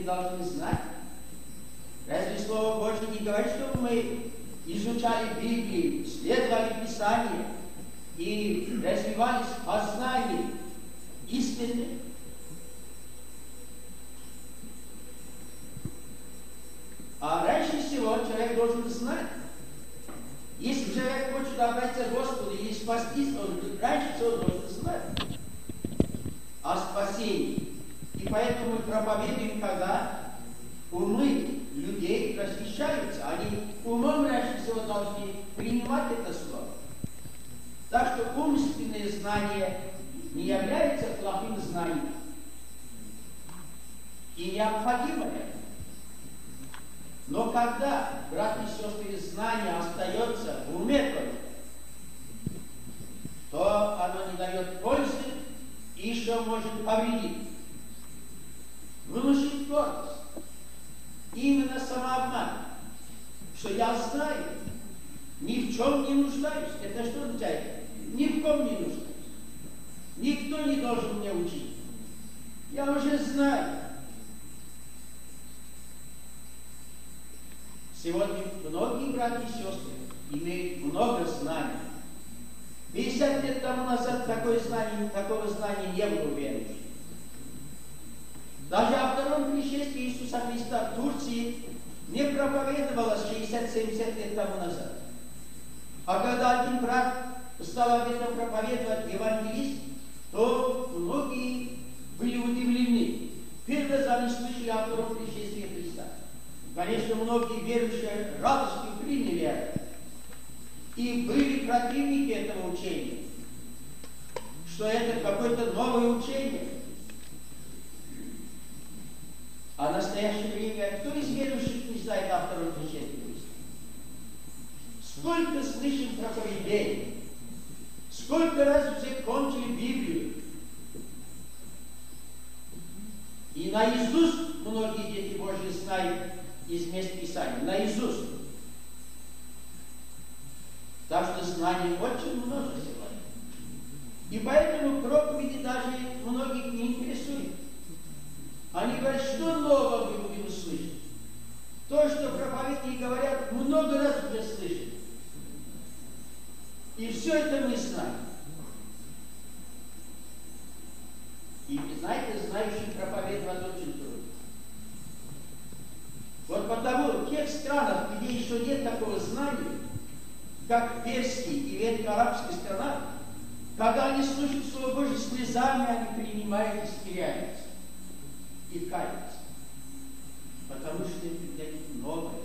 должны знать? Разве Слово Божье не говорит, чтобы мы изучали Библию, исследовали Писание и развивались в познании истины? А раньше всего человек должен знать. Если человек хочет обратиться к Господу или спастись, он раньше всего должен знать о спасении. И поэтому мы проповедуем, когда умы людей просвещаются. Они умом раньше всего должны принимать это слово. Так что умственные знания не являются плохим знанием. И необходимо это. Но когда, братья и сестры, знание остается в уме только, то оно не дает пользы и еще может повредить. Внушить гордость. Именно самообман. Что я знаю, ни в чем не нуждаюсь. Это что означает? Ни в ком не нуждаюсь. Никто не должен меня учить. Я уже знаю. Сегодня многие братья и сестры имеют много знаний. 50 лет тому назад такого знания не было у верующих. Даже о втором пришествии Иисуса Христа в Турции не проповедовалось 60-70 лет тому назад. А когда один брат стал об этом проповедовать, евангелист, то многие были удивлены. Первый раз они слышали о втором пришествии Христа. Конечно, многие верующие радостью приняли это. И были противники этого учения, что это какое-то новое учение. А в настоящее время кто из верующих не знает о втором пришествии Христа? Сколько слышим проповедей, сколько раз уже кончили Библию. И наизусть многие дети Божьи знают из мест Писания, наизусть. Так что знаний очень много сегодня. И поэтому проповеди даже многих не интересуют. Они говорят, что нового мы будем услышать. То, что проповедники говорят, много раз уже слышали. И все это мы знаем. И знаете, знающим проповедовать очень трудно. Вот потому в тех странах, где еще нет такого знания, как персии и ветко-арабская страна, когда они слушают Слово Божье, слезами они принимают и смиряются. И каются. Потому что это для них новое.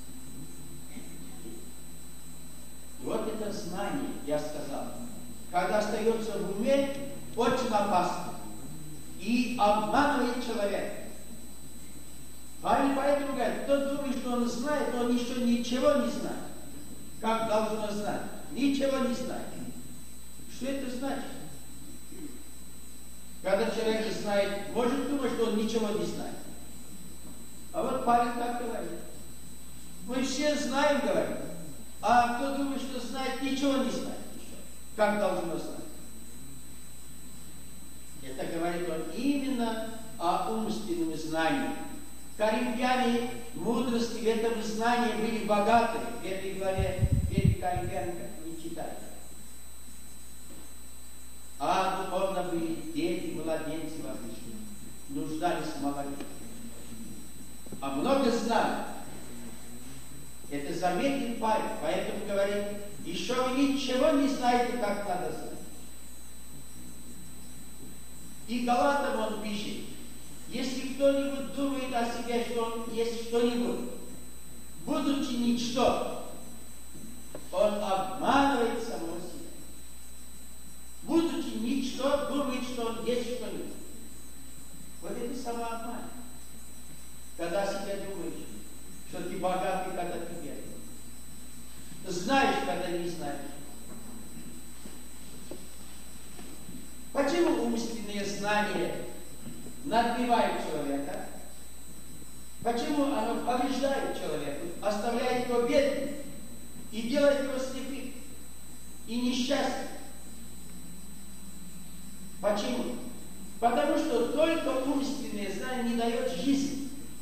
И вот это знание, я сказал, когда остается в уме, очень опасно. И обманывает человека. Они поэтому говорят, кто думает, что он знает, он еще ничего не знает. Как должно знать? Ничего не знает. Что это значит? Когда человек знает, может думать, что он ничего не знает. А вот Павел так говорит. Мы все знаем, говорит. А кто думает, что знает, ничего не знает. Как должно знать? Это говорит он именно о умственном знании. Коринфяне мудрости в этом знании были богаты. В первой главе 1 Коринфянам не читали. А духовно были дети, младенцы во Христе. Нуждались в молоке. А много знали. Это заметил Павел. Поэтому говорит, еще вы ничего не знаете, как надо знать. И Галатам он пишет, если кто-нибудь думает о себе, что он есть что-нибудь, будучи ничто, он обманывает самого себя. Будучи ничто, думает, что он есть что-нибудь. Вот это самообман. Когда себе думаешь, что ты богатый, когда ты бедный. Знаешь, когда не знаешь. Почему умственные знания надбивают человека? Почему оно повреждает человека, оставляет его бедным и делает его слепым и несчастным? Почему? Потому что только умственные знания не дают жизни.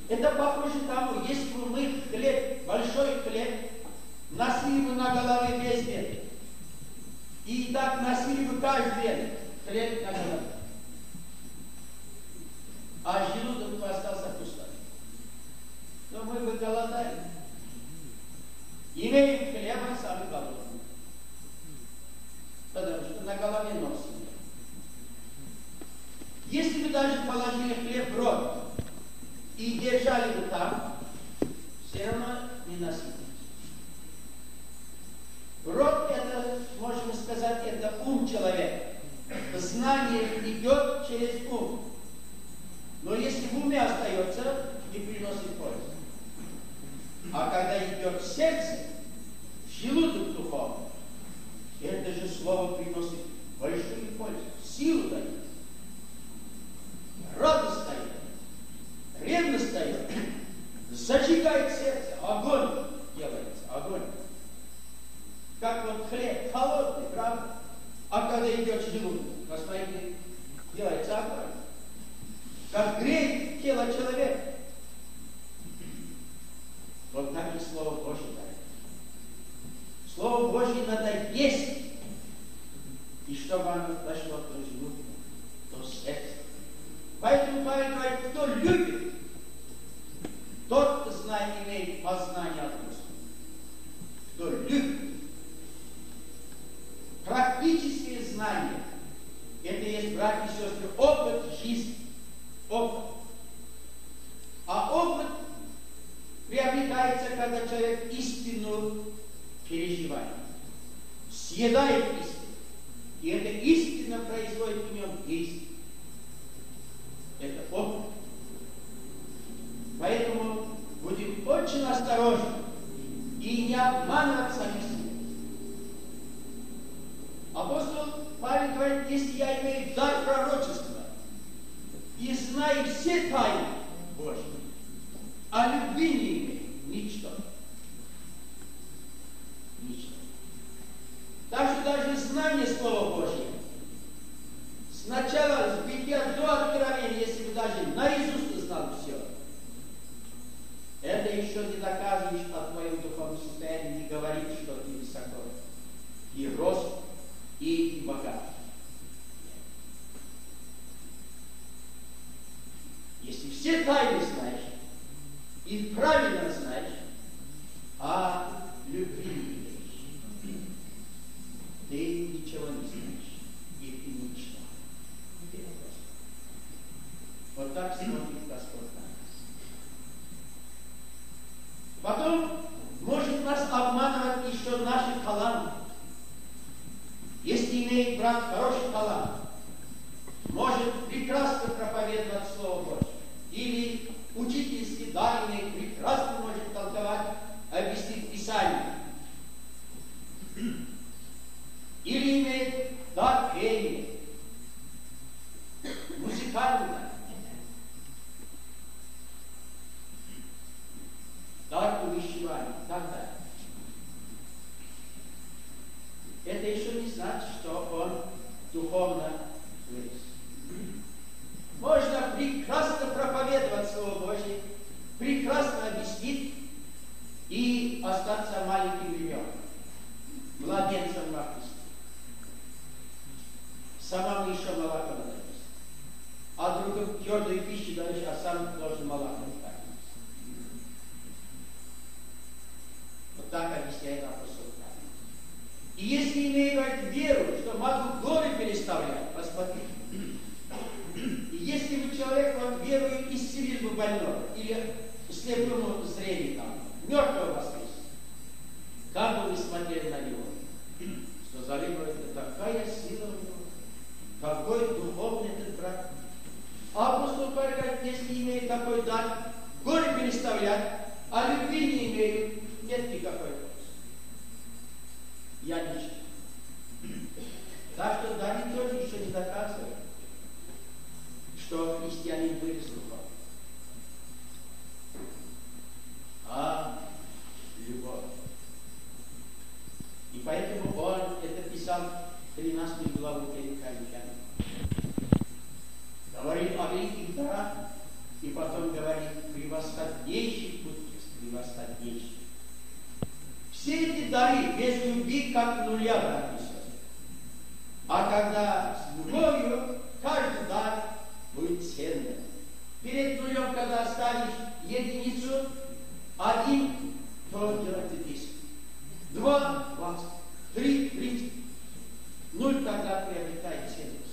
Это похоже тому, если бы мы хлеб, большой хлеб, носили бы на голове весь день. И так носили бы каждый день хлеб на голове. А желудок бы остался пустой. Но мы бы голодали. Имеем хлеба, сами голодные. Потому что на голове носим. Если бы даже положили хлеб в рот и держали бы там, все равно не насытились. Рот это, можно сказать, это ум человека. Знание идет через ум. Но если в уме остается, не приносит пользы. А когда идет в сердце, в желудок духовный, это же слово приносит большую пользу, силу дает, радость дает, ревность дает, зажигает сердце, огонь делается, огонь. Как вот хлеб холодный, правда? А когда идет в желудок, посмотрите, делается огонь. Как греет тело человека. Вот так и Слово Божье дает. Слово Божье надо есть. И чтобы оно дошло до желудка, до сердца. Поэтому Павел говорит, кто любит, тот знает, имеет познание от Господа. Кто любит. Практические знания. Это есть, братья и сестры, опыт жизни. Опыт. А опыт приобретается, когда человек истину переживает, съедает истину. И эта истина производит в нем действие. Это опыт. Поэтому будем очень осторожны и не обманывать самих себя. Апостол Павел говорит, если я имею дар пророчества и знаю все тайны Божьи, а любви не имею, ничто. Ничто. Так что даже знание Слова Божьего, сначала с бытия до откровения, если бы даже наизусть знал все, это еще не доказываешь о твоем духовном состоянии, не говорит, что ты высоко и рост, и богат. Если все тайны знаешь, и правильно знаешь, а любви не имеешь, ты ничего не знаешь, и ты ничто. Вот так смотрит Господь на нас. Потом может нас обманывать еще наши таланты. Если имеет брат хороший талант, может прекрасно проповедовать Слово Божье, или учительский дар имеет, прекрасно может толковать, объяснить Писание, или имеет дар пения, музыкальный дар увещевания и так далее. Это еще не значит, что он духовно вырос. Можно прекрасно проповедовать Слово Божье, прекрасно объяснить и остаться маленьким ребенком, младенцем во Христе. Самому еще молоко надо есть. А другим твердую пищу даешь, а сам должен молоко дать. Вот так объясняет апостол. И если имею веру, что могу горы переставлять, посмотрите. И если бы человек вот верою исцелил бы больного, или слепому зрение там, мертвого воскрес, как бы вы смотрели на него? Сказали бы, это такая сила у него, какой духовный этот брат. А апостол Павел говорит, если имею такой дар, горы переставлять, а любви не имею, нет никакой. Я ничего. Так что Давид тоже еще не доказывает, что христианин вырос духовно. А любовь. И поэтому он это писал 13 главу Коринфянам. Говорит о великих дарах, и потом говорит, превосходнейший мудрость, превосходнейший. Все эти дары без любви как нуля, братья и сестры. А когда с любовью, каждый дар будет ценным. Перед нулем, когда ставишь единицу, 1, то делается 10. 2, 20. 3, 30. 0 тогда приобретает ценность.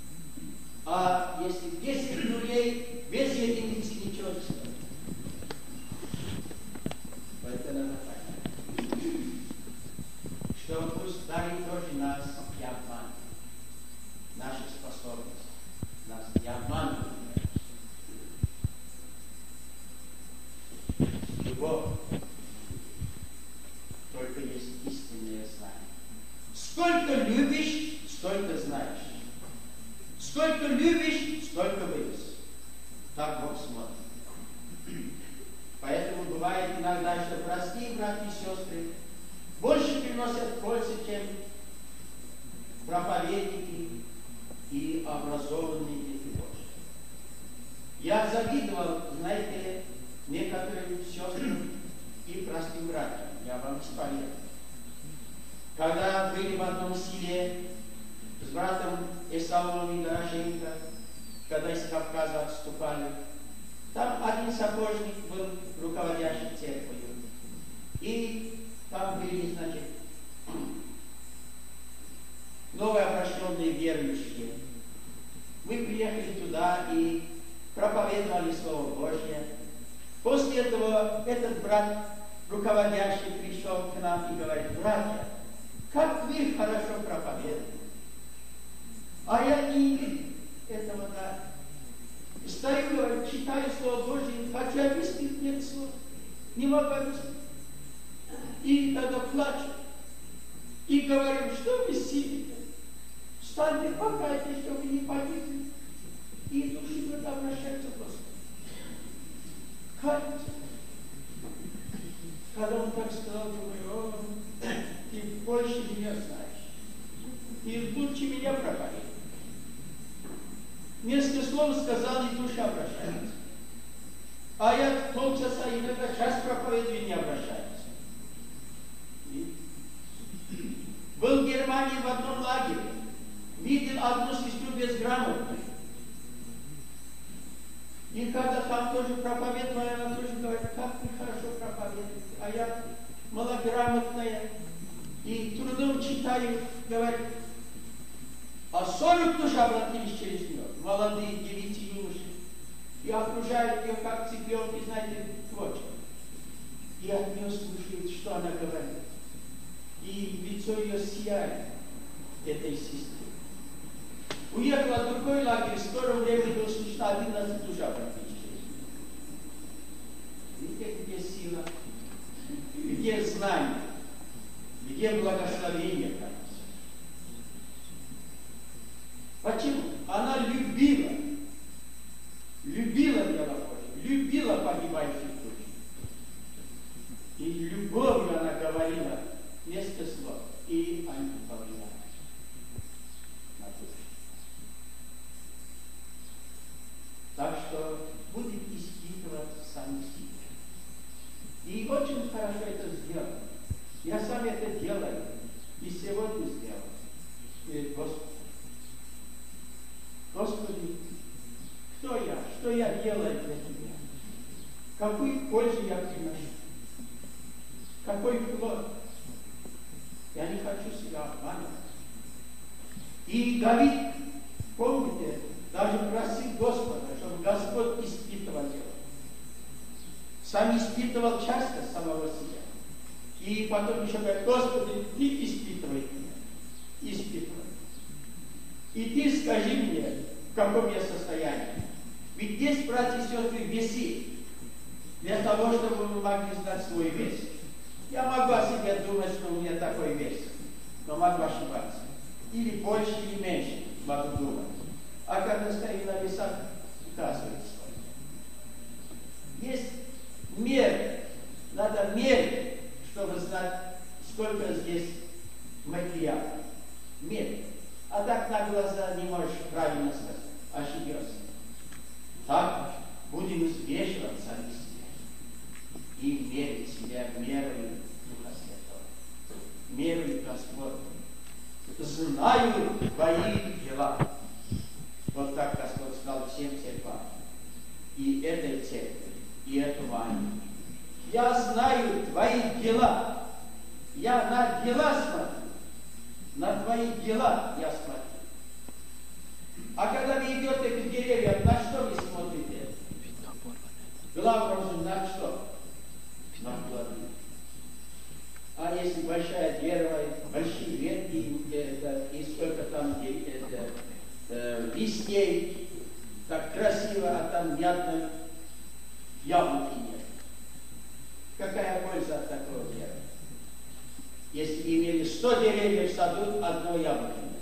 А если 10 нулей, без единицы ничего не стоит. Это надо понять. Что пусть дары тоже нас не обманывают. Наши способности нас не обманывают. Любовь только есть истинное знание. Сколько любишь, столько знаешь. Сколько любишь, столько вырос. Так Бог смотрит. Поэтому бывает иногда, что простые братья и сестры больше приносят пользы, чем проповедники и образованные дети Божьи. Я завидовал, знаете, некоторым сестрам и простым братьям. Я вам исповедую. Когда были в одном селе с братом Исаулом и Дорошенко, когда из Кавказа отступали, там один сапожник был руководящий церковью. И там были, значит, новообращенные верующие. Мы приехали туда и проповедовали Слово Божье. После этого этот брат, руководящий, пришел к нам и говорит: братья, как вы хорошо проповедуете. А я не видел этого, да. Стою, читаю Слово Божье, хочу объяснить, нет слов. Не могу объяснить. И тогда плачу. И говорю: что вы сидите? Встаньте, покайтесь, чтобы не погибли. И души будут обращаться к Господу. Кайтесь. Когда он так сказал, думаю: о, ты больше меня знаешь. Ты лучше меня проповедуешь. Несколько слов сказал, и душа обращается. А я полчаса, иногда час проповедую, не обращается. Был в Германии в одном лагере. Видел одну сестру безграмотную. И когда там тоже проповедовала, она тоже говорит: как вы хорошо проповедуете. А я малограмотная. И трудом читаю, говорит. А 40 душ обратились через нее. Молодые девицы, юноши. И окружают ее, как цыпленки, знаете, квочка. И от нее слушают, что она говорит. И лицо ее сияет, этой сестры. Уехала в другой лагерь, в скором времени было слышно 11 душ обратились через нее. Видите, где сила, где знание, где благословение. Почему? Она любила дело Божье, любила погибающих душ. И любовью она говорила несколько слов, и они повлияли на душу. Так что будем испытывать сами себя. И очень хорошо это сделать. Я сам это делаю, и сегодня сделал перед Господом. Господи, кто я? Что я делаю для Тебя? Какую пользу я приношу? Какой плод? Я не хочу себя обманывать. И Давид, помните, даже просил Господа, чтобы Господь испытывал его. Сам испытывал часто самого себя. И потом еще говорит: Господи, Ты испытывай меня. Испытывай. И Ты скажи мне, в каком я состоянии. Ведь здесь, братья и сестры, весы. Для того, чтобы мы могли знать свой вес. Я могу о себе думать, что у меня такой вес. Но могу ошибаться. Или больше, или меньше могу думать. А когда стою на весах, указывает свой. Есть меры. Надо мерить, чтобы знать, сколько здесь материала. Мерить. А так на глаза не можешь правильно сказать. Ошибешься. Так будем взвешивать сами себя. и мерить себя мерою Духа Святого. Мерою Господь. Знаю твои дела. Вот так Господь сказал всем церквам. И этой церкви, и эту Аню. Я знаю твои дела. Я на дела смотрю. На твои дела я смотрю. А когда вы идете к деревьям, на что вы смотрите? Главным на что? На плоды. А если большое дерево, большие ветки, и сколько там листей, так красиво, а там ни одной яблоки нет. Какая польза от такого дерева? Если имели 100 деревьев в саду, одно яблоко нет.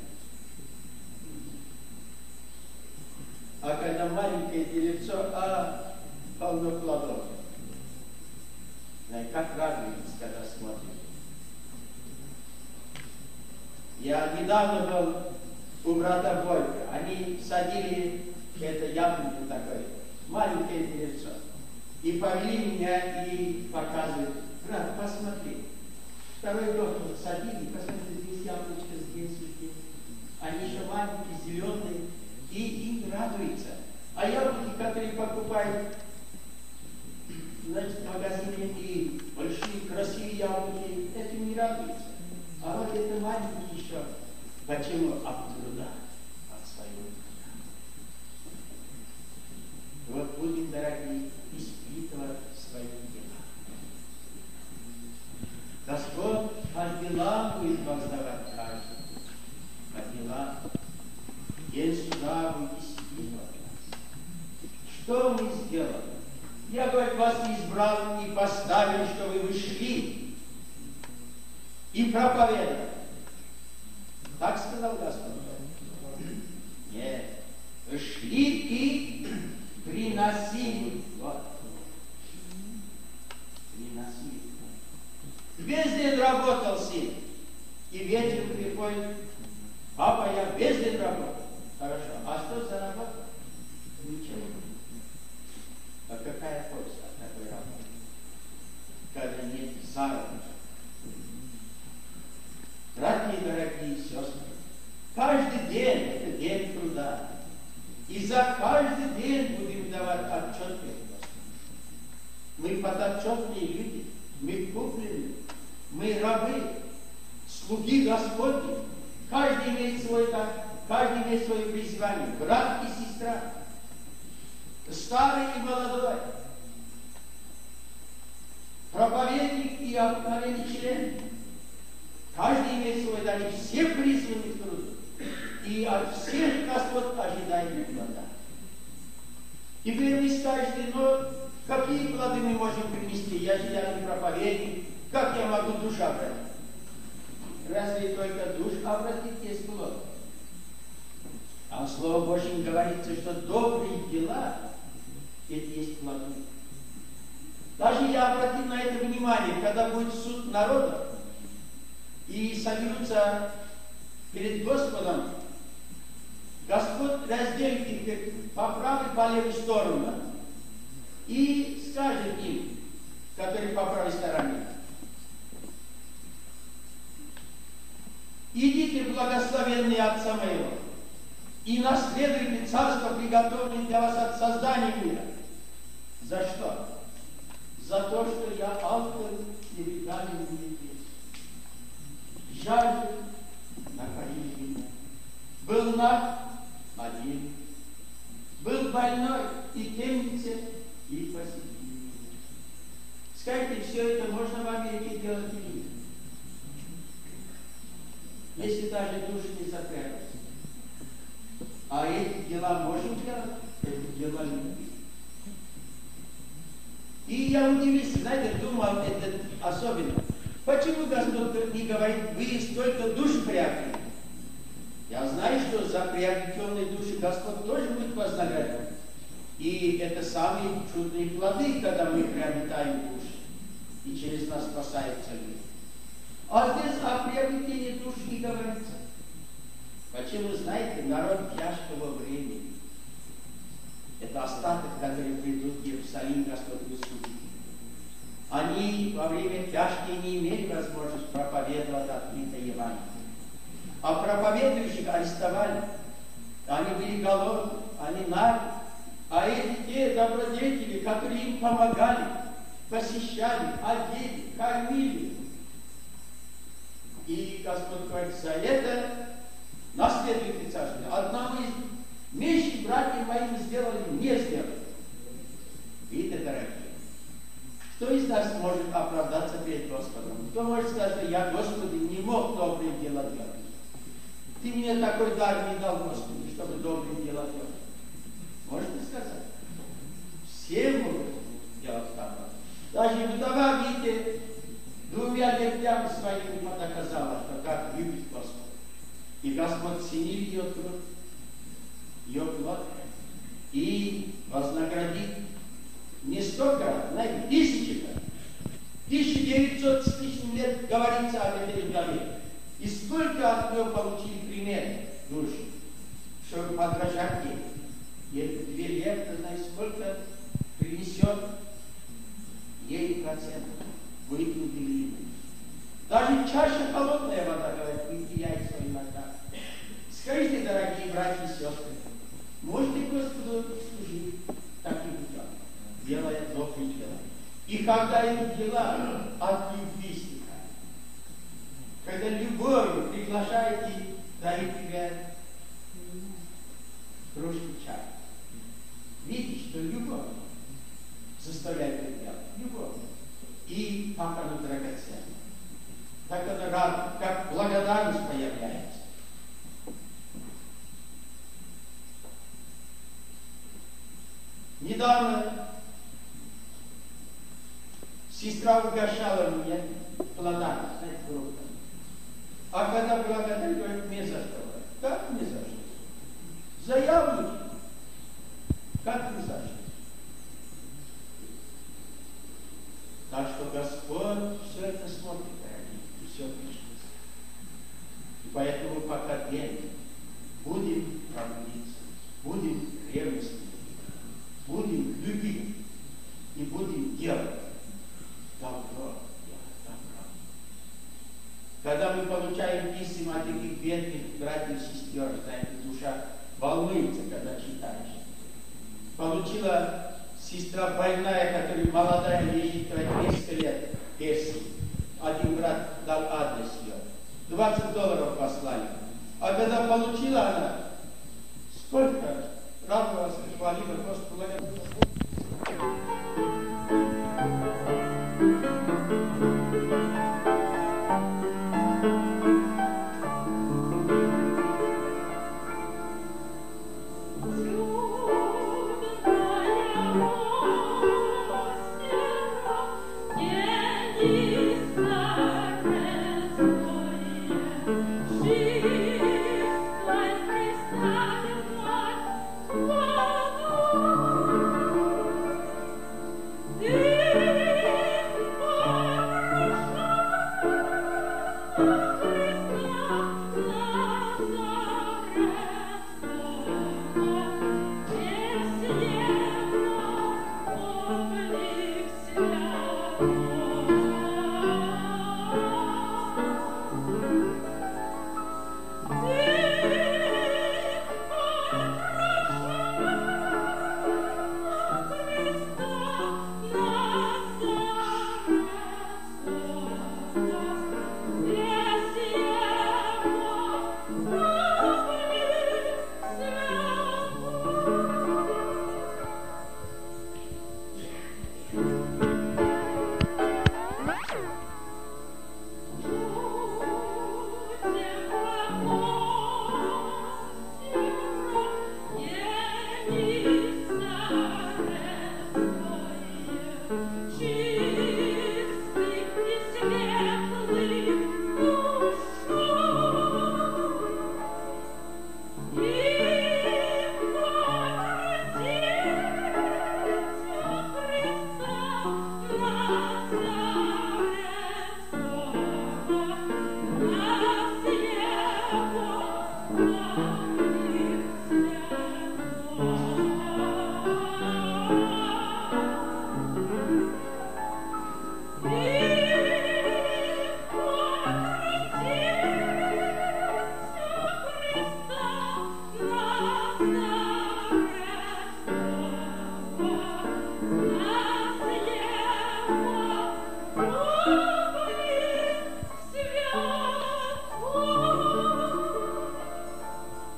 А когда маленькое деревцо, полно плодов. Как радуется, когда смотрит. Я недавно был у брата Бойко. Они садили это яблоко такое, маленькое деревцо. И повели меня и показывают: брат, посмотри. Второй год вот садили, посмотри, здесь яблочко, здесь. Они еще маленькие, зеленые, и им радуется. А яблоки, которые покупают, значит, в магазине, и большие красивые яблоки, этим не радуются. А вот это маленькие еще. Почему? От труда, от своего труда. Вот будем, дорогие, испытывать свои дела. Господь по делам будет воздавать каждому. По делам. День суда будет испытывать нас. Что мы сделали? Я, говорит, вас избрал и поставил, чтобы вы шли и проповедовали. Так сказал Господь? Нет. Вы шли и приносили. Вот. Приносили. Весь день работал сын. И вечером приходит: папа, я весь день работал. Хорошо. А что за работа? Ничего. А какая польза от такой работы? Когда нет заработка. Братья и дорогие сестры, каждый день это день труда. И за каждый день будем давать отчет перед Господом. Мы подотчетные люди, мы куплены, мы рабы, слуги Господни. Каждый имеет свой дар, каждый имеет свое призвание. Брат и сестра, старый и молодой, проповедник и обыкновенный член. Каждый имеет свой дар, и все призваны к труду. И от всех Господь ожидает плода. Теперь вы скажете: но какие плоды мы можем принести? Я же не проповедник. Как я могу душу обратить? Разве только душ обратить есть плод? А в Слове Божьем говорится, что добрые дела – это есть плоды. Даже я обратил на это внимание, когда будет суд народа, и соберутся перед Господом, Господь разделит их по правой и по левой сторону и скажет им, которые по правой стороне: идите, благословенные Отца моего, и наследуйте царство, приготовленное для вас от создания мира. За что? За то, что я автор и виталий в жажду, накормили меня. Был наг, один. Был больной и темнице, и посетили меня. Скажите, все это можно в Америке делать или нет? Если даже души не запрятались. А эти дела можем делать? Это дела любви. И я удивился, знаете, думал, это особенно. Почему Господь не говорит: вы столько душ приобрели? Я знаю, что за приобретенные души Господь тоже будет вознагражден. И это самые чудные плоды, когда мы приобретаем души. И через нас спасаются люди. А здесь о приобретении душ не говорится. Почему, знаете, народ тяжкого времени. Это остаток, который придут в Иерусалим, Господь высудит. они во время тяжкие не имели возможности проповедовать открытое Евангелие. А проповедующих арестовали. Они были голодны, они наги. А эти те добродетели, которые им помогали, посещали, одели, кормили. И Господь говорит, за это наследуйте царство. Одному из меньших братьев моим сделали, не сделали. Видите, дорогие, кто из нас может оправдаться перед Господом? Кто может сказать, что я, Господи, не мог добрые дела делать? Ты мне такой дар не дал, Господи, чтобы добрые дела делать. Можете сказать? Все могут делать так. Даже вдова, видите, двумя деревьями своими доказала, что как любит Господь. И Господь ценил ее труд, ее плод, и вознаградит не столько, знаете, тысячи. 1900 с лишним лет говорится об этой вдове. И сколько от нее получили пример души, чтобы подражать ей. И это 2 лета, знаете, сколько принесет ей процентов. Выпьют или не. Даже чаша холодная вода, говорит, выпьте яйца иногда. Скажите, дорогие братья и сестры, можете Господу служить таким путем, делая добрые дела? И когда эти дела от любви стихают, когда любовью приглашаете, дают тебе кружку чая, видишь, что любовь заставляет это делать. Любовь. И как оно драгоценно. Так это радость, как благодарность появляется. Недавно сестра угощала меня плодами, знаете, фруктами. А когда благодарю, говорит, не за что. Как не за что? За яблоки. Как не за что? Так что Господь все это смотрит, дорогие, и все пишет. И поэтому пока день будем трудиться, будем ревностными, будем любить и будем делать добро. Когда мы получаем письма от таких бедных братьев и сестер, знаете, душа волнуется, когда читаешь. Получила сестра больная, которая молодая, лежит несколько лет в Персии. Один брат дал адрес ее. $20 послали. А когда получила она, сколько радовалась, хвалила Господа. Thank you.